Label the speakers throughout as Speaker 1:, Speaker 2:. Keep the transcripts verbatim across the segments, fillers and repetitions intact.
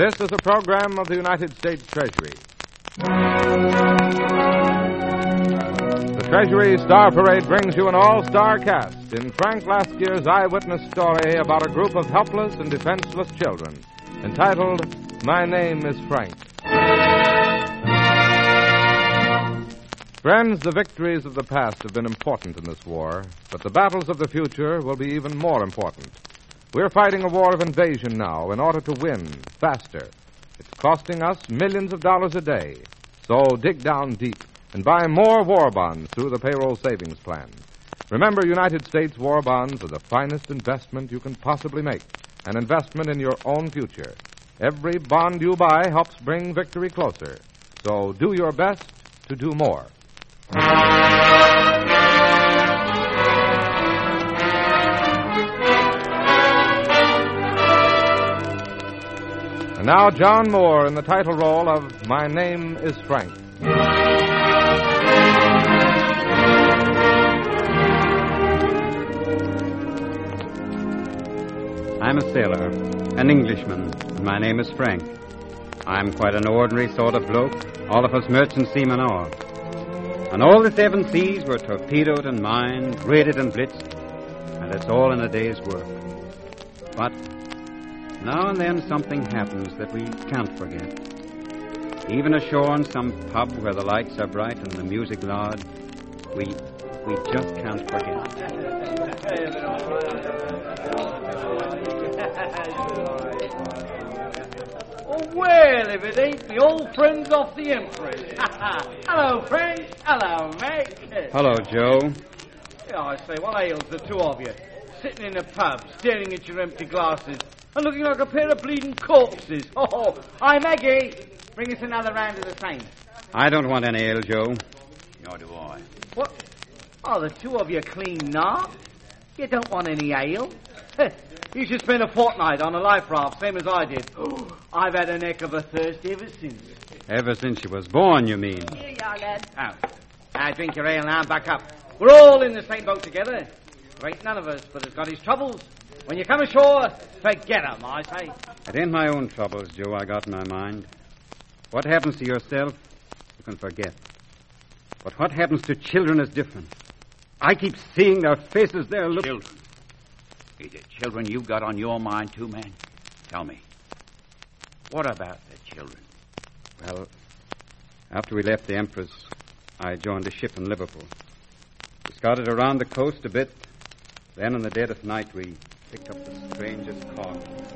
Speaker 1: This is a program of the United States Treasury. The Treasury Star Parade brings you an all-star cast in Frank Laskier's eyewitness story about a group of helpless and defenseless children, entitled My Name is Frank. Friends, the victories of the past have been important in this war, but the battles of the future will be even more important. We're fighting a war of invasion now in order to win faster. It's costing us millions of dollars a day. So dig down deep and buy more war bonds through the payroll savings plan. Remember, United States war bonds are the finest investment you can possibly make, an investment in your own future. Every bond you buy helps bring victory closer. So do your best to do more. And now John Moore in the title role of My Name is Frank.
Speaker 2: I'm a sailor, an Englishman, and my name is Frank. I'm quite an ordinary sort of bloke. All of us merchant seamen are. And all the seven seas were torpedoed and mined, raided and blitzed, and it's all in a day's work. But now and then something happens that we can't forget. Even ashore in some pub where the lights are bright and the music loud, we we just can't forget.
Speaker 3: Oh, well, if it ain't the old friends of the Empress. Hello, Frank. Hello, Mac.
Speaker 2: Hello, Joe.
Speaker 3: Yeah, I say, what ails the two of you? Sitting in a pub, staring at your empty glasses, and looking like a pair of bleeding corpses. Oh, hi, Maggie. Bring us another round of the same.
Speaker 2: I don't want any ale, Joe.
Speaker 4: Nor do I.
Speaker 3: What? Oh, the two of you clean knocked? You don't want any ale? You should spend a fortnight on a life raft, same as I did. I've had a neck of a thirst ever since.
Speaker 2: Ever since you was born, you mean?
Speaker 3: Here you are, lad. Oh, now drink your ale now, back up. We're all in the same boat together. There ain't none of us but has got his troubles. When you come ashore, forget 'em, I say.
Speaker 2: It ain't my own troubles, Joe, I got in my mind. What happens to yourself, you can forget. But what happens to children is different. I keep seeing their faces there look...
Speaker 4: Children? Is it children you've got on your mind, too, man? Tell me. What about the children?
Speaker 2: Well, after we left the Empress, I joined a ship in Liverpool. We scouted around the coast a bit. Then in the dead of night, we picked up the strangest cargo.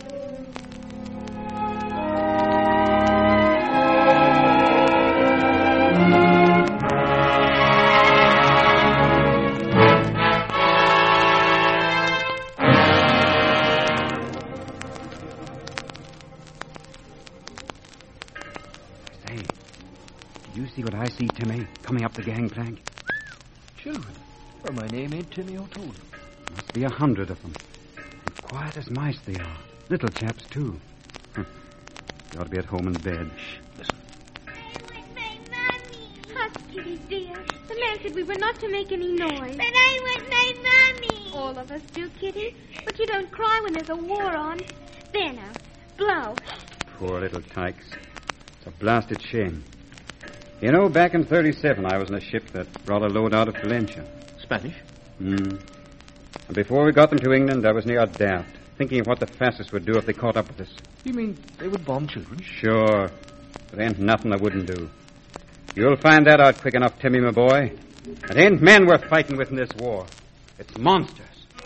Speaker 2: See what I see, Timmy, coming up the gangplank?
Speaker 5: Children? Well, my name ain't Timmy O'Toole.
Speaker 2: Must be a hundred of them. And quiet as mice they are. Little chaps, too. They ought to be at home in bed. Shh, listen.
Speaker 6: I want my mommy. Hush, Kitty, dear. The man said we were not to make any noise.
Speaker 7: But I want my mommy.
Speaker 6: All of us do, Kitty. But you don't cry when there's a war on. There now. Blow.
Speaker 2: Poor little tykes. It's a blasted shame. You know, back in thirty-seven, I was in a ship that brought a load out of Valencia.
Speaker 5: Spanish?
Speaker 2: Hmm. And before we got them to England, I was near daft, thinking of what the fascists would do if they caught up with us.
Speaker 5: You mean they would bomb children?
Speaker 2: Sure. There ain't nothing I wouldn't do. You'll find that out quick enough, Timmy, my boy. It ain't men we're fighting with in this war. It's monsters.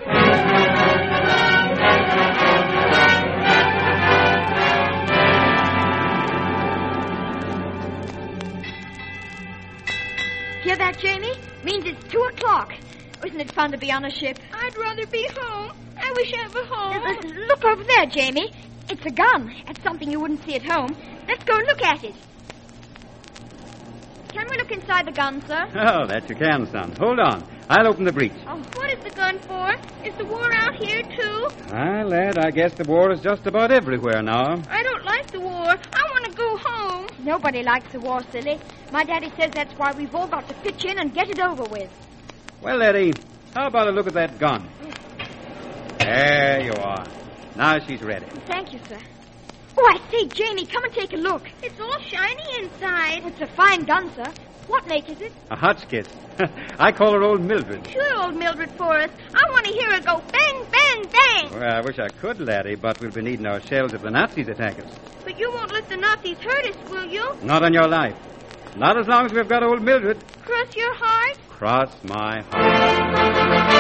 Speaker 6: Hear that, Jamie? Means it's two o'clock. Isn't it fun to be on a ship?
Speaker 7: I'd rather be home. I wish I were home.
Speaker 6: Uh, look over there, Jamie. It's a gun. It's something you wouldn't see at home. Let's go and look at it. Can we look inside the gun, sir?
Speaker 2: Oh, that you can, son. Hold on. I'll open the breech.
Speaker 7: Oh, what is the gun for? Is the war out here, too?
Speaker 2: Ah, lad, I guess the war is just about everywhere now.
Speaker 7: I don't like the war. I want to go home.
Speaker 6: Nobody likes the war, silly. My daddy says that's why we've all got to pitch in and get it over with.
Speaker 2: Well, Eddie, how about a look at that gun? There you are. Now she's ready.
Speaker 6: Thank you, sir. Oh, I say, Jamie, come and take a look.
Speaker 7: It's all shiny inside.
Speaker 6: It's a fine gun, sir. What make is it?
Speaker 2: A Hotchkiss. I call her old Mildred.
Speaker 7: Sure, old Mildred Forrest. I want to hear her go bang, bang, bang.
Speaker 2: Well, I wish I could, laddie, but we'll be needing our shells if the Nazis attack us.
Speaker 7: But you won't let the Nazis hurt us, will you?
Speaker 2: Not on your life. Not as long as we've got old Mildred.
Speaker 7: Cross your heart?
Speaker 2: Cross my heart.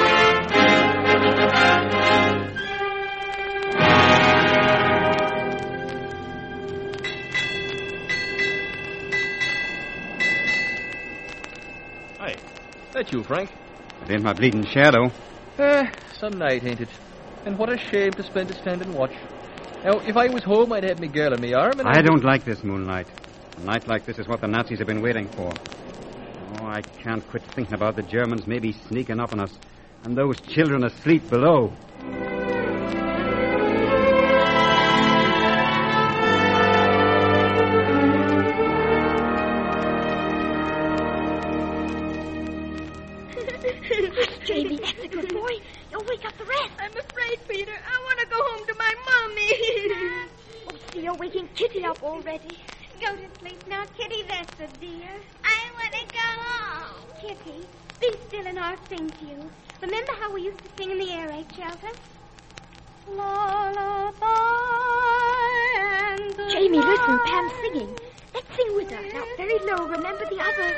Speaker 5: Hi. That you, Frank?
Speaker 2: It ain't my bleeding shadow.
Speaker 5: Eh, some night, ain't it? And what a shame to spend it standing watch. Now, if I was home, I'd have me girl on me arm and
Speaker 2: I don't like this moonlight. A night like this is what the Nazis have been waiting for. Oh, I can't quit thinking about the Germans maybe sneaking up on us, and those children asleep below.
Speaker 6: Jamie, that's a good boy. You'll wake up the rest.
Speaker 7: I'm afraid, Peter. I want to go home to my mommy.
Speaker 6: Oh, see, you're waking Kitty up already.
Speaker 7: Go to sleep now, Kitty. That's a dear. I want to go home.
Speaker 6: Kitty, be still and I'll sing to you.
Speaker 7: Remember how we used to sing in the air raid shelter?
Speaker 6: Lullaby and Jamie, listen, Pam's singing. Let's sing with her. Now, very low. Remember the others.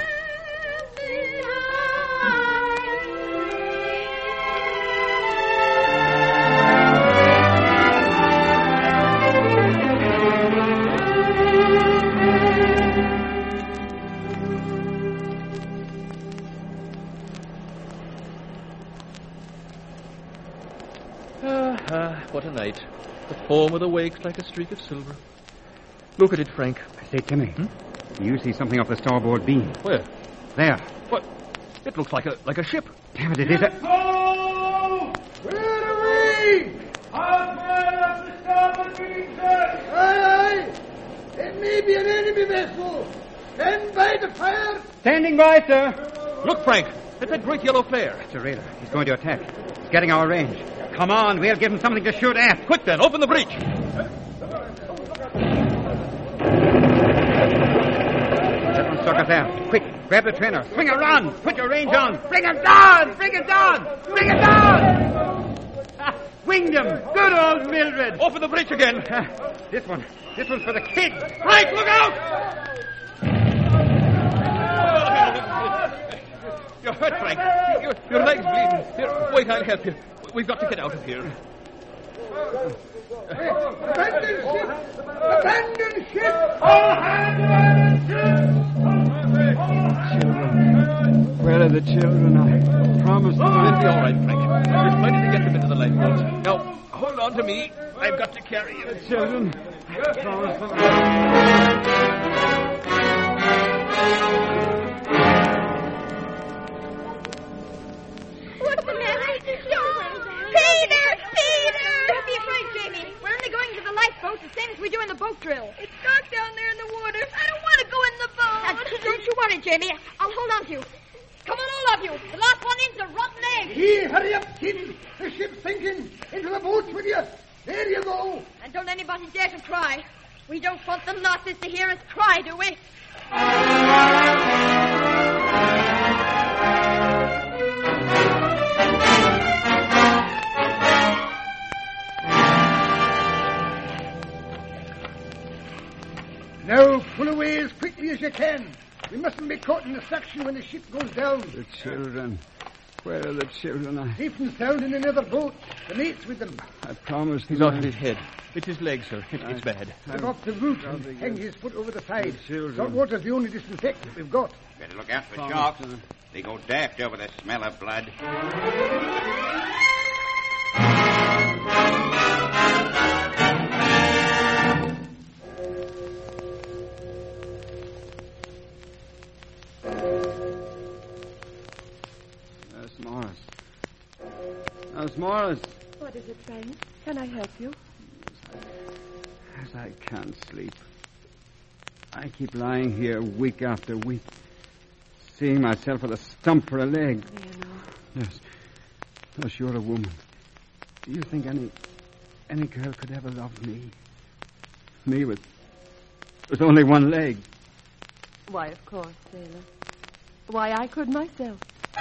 Speaker 5: Ah, what a night. The foam of the wake's like a streak of silver. Look at it, Frank.
Speaker 2: I say, Timmy, hmm? You see something off the starboard beam?
Speaker 5: Where?
Speaker 2: There.
Speaker 5: What? It looks like a like a ship.
Speaker 2: Damn it, it is a...
Speaker 8: Go! Where away! Halfway up the starboard beam, sir! Aye, aye! It may be an enemy vessel. Stand by the fire!
Speaker 2: Standing by, sir.
Speaker 5: Look, Frank. It's that great yellow flare.
Speaker 2: It's a raider. He's going to attack. He's getting our range. Come on, we'll give him something to shoot at.
Speaker 5: Quick, then. Open the breach.
Speaker 2: That one struck us there. Quick, grab the trainer. Swing around. Put your range on. Bring him down. Bring it down. Bring it down. Ah, winged him. Good old Mildred.
Speaker 5: Open the breach again.
Speaker 2: Ah, this one. This one's for the kids.
Speaker 5: Frank, look out! You're hurt, Frank. Your, your leg's bleeding. Here, wait, I'll help you. We've got to get out of here.
Speaker 8: Abandon ship! Abandon ship! All hands abandon ship!
Speaker 2: Children. Where are the children? I promised them.
Speaker 5: It'll be all right, Frank. There's plenty to get them into the lifeboats. Now, hold on to me. I've got to carry you.
Speaker 2: The children. I promised them.
Speaker 7: What's the matter? Peter! Peter!
Speaker 6: Don't be afraid, Jamie. We're only going to the lifeboat the same as we do in the boat drill.
Speaker 7: It's dark down there in the water. I don't want to go in the
Speaker 6: Now,
Speaker 7: boat.
Speaker 6: don't you worry, Jamie. I'll hold on to you. Come on, all of you. The last one in's a rotten egg.
Speaker 8: Here, hurry up, kid. The ship's sinking. Into the boats with you. There you go.
Speaker 6: And don't anybody dare to cry. We don't want the Nazis to hear us cry, do we?
Speaker 8: Now, pull away as quickly as you can. We mustn't be caught in the suction when the ship goes down.
Speaker 2: The children. Where are the children? I,
Speaker 8: Safe and sound in another boat. The mate's with them.
Speaker 2: I promised
Speaker 5: He's
Speaker 2: them.
Speaker 5: off his head. It's his leg, sir. It, it's bad.
Speaker 8: Take off the root and hang his foot over the side.
Speaker 2: The children.
Speaker 8: Salt water's the only disinfectant we've got.
Speaker 4: Better look out for
Speaker 2: Promised
Speaker 4: sharks.
Speaker 2: them.
Speaker 4: They go daft over the smell of blood.
Speaker 2: Nurse Morris. Nurse Morris.
Speaker 9: What is it, Frank? Can I help you?
Speaker 2: As I can't sleep. I keep lying here week after week, seeing myself with a stump for a leg.
Speaker 9: You know.
Speaker 2: Yes. Nurse, you're a woman. Do you think any any girl could ever love me? Me with, with only one leg.
Speaker 9: Why, of course, sailor. Why, I could myself.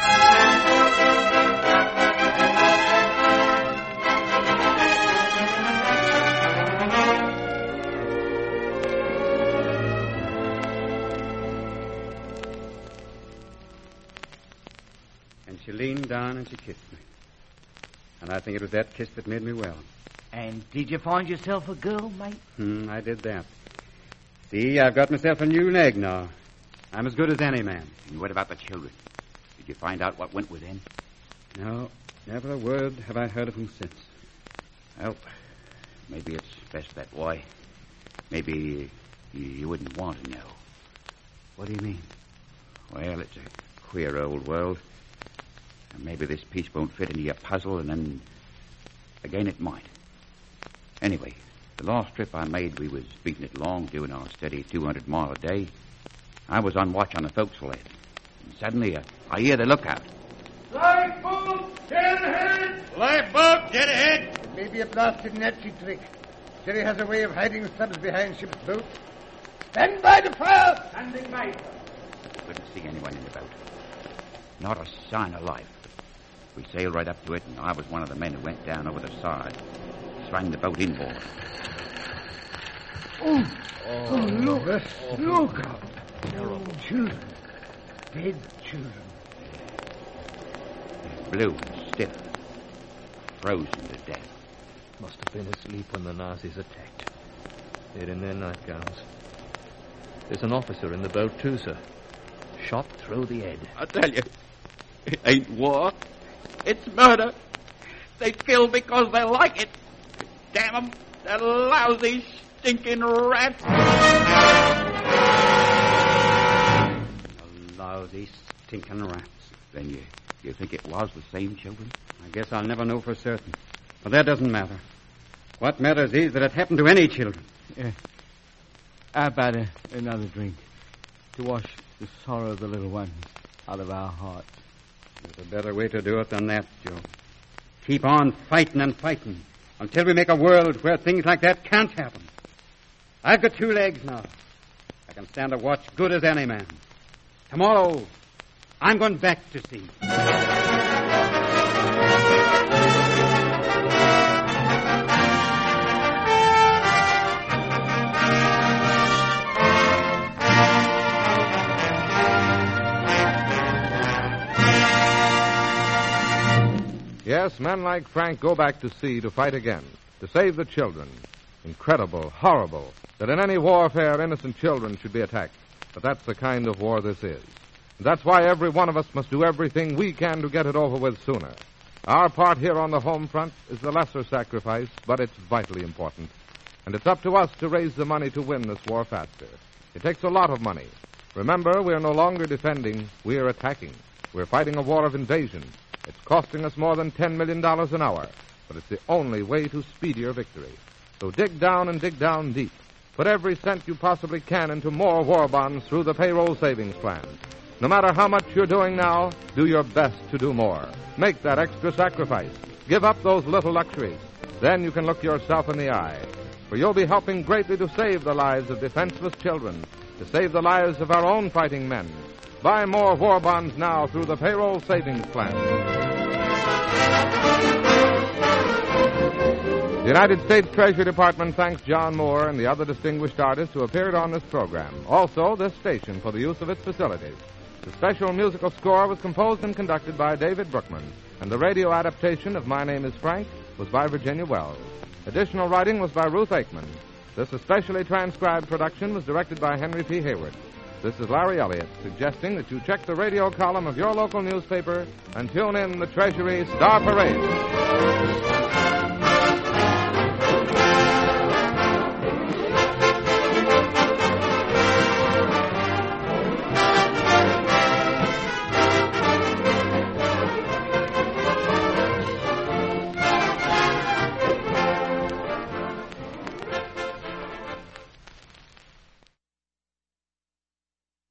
Speaker 2: And she leaned down and she kissed me. And I think it was that kiss that made me well.
Speaker 3: And did you find yourself a girl, mate?
Speaker 2: Hmm, I did that. See, I've got myself a new leg now. I'm as good as any man.
Speaker 4: And what about the children? Did you find out what went with them?
Speaker 2: No, never a word have I heard of them since.
Speaker 4: Well, maybe it's best that way. Maybe you, you wouldn't want to know.
Speaker 2: What do you mean?
Speaker 4: Well, it's a queer old world. And maybe this piece won't fit into your puzzle, and then again it might. Anyway, the last trip I made, we was beating it along, doing our steady two hundred mile a day. I was on watch on the forecastle head. And suddenly, uh, I hear the lookout.
Speaker 8: Lifeboat, get ahead!
Speaker 10: Lifeboat, get ahead!
Speaker 8: It may be a blasted Nazi trick. Jerry has a way of hiding subs behind ship's boat. Stand by the fire! Standing by.
Speaker 4: Couldn't see anyone in the boat. Not a sign of life. We sailed right up to it, and I was one of the men who went down over the side. Swung the boat inboard.
Speaker 8: Oh, oh, look, oh, look. Terrible. Children. Dead children.
Speaker 4: Blue and stiff. Frozen to death.
Speaker 5: Must have been asleep when the Nazis attacked. They're in their nightgowns. There's an officer in the boat, too, sir. Shot through the head.
Speaker 10: I tell you, it ain't war. It's murder. They kill because they like it. Damn them, the lousy, stinking rats.
Speaker 2: The lousy, stinking rats.
Speaker 4: Then you, you think it was the same children?
Speaker 2: I guess I'll never know for certain. But that doesn't matter. What matters is that it happened to any children.
Speaker 11: Yeah. I've had a, another drink to wash the sorrow of the little ones out of our hearts.
Speaker 2: There's a better way to do it than that, Joe. Keep on fighting and fighting until we make a world where things like that can't happen. I've got two legs now. I can stand a watch good as any man. Tomorrow, I'm going back to sea.
Speaker 1: Yes, men like Frank go back to sea to fight again, to save the children. Incredible, horrible, that in any warfare innocent children should be attacked. But that's the kind of war this is. And that's why every one of us must do everything we can to get it over with sooner. Our part here on the home front is the lesser sacrifice, but it's vitally important. And it's up to us to raise the money to win this war faster. It takes a lot of money. Remember, we're no longer defending, we're attacking. We're fighting a war of invasion. It's costing us more than ten million dollars an hour, but it's the only way to speedier victory. So dig down and dig down deep. Put every cent you possibly can into more war bonds through the payroll savings plan. No matter how much you're doing now, do your best to do more. Make that extra sacrifice. Give up those little luxuries. Then you can look yourself in the eye. For you'll be helping greatly to save the lives of defenseless children, to save the lives of our own fighting men. Buy more war bonds now through the payroll savings plan. The United States Treasury Department thanks John Moore and the other distinguished artists who appeared on this program. Also, this station for the use of its facilities. The special musical score was composed and conducted by David Brookman, and the radio adaptation of My Name is Frank was by Virginia Wells. Additional writing was by Ruth Aikman. This especially transcribed production was directed by Henry P. Hayward. This is Larry Elliott, suggesting that you check the radio column of your local newspaper and tune in the Treasury Star Parade.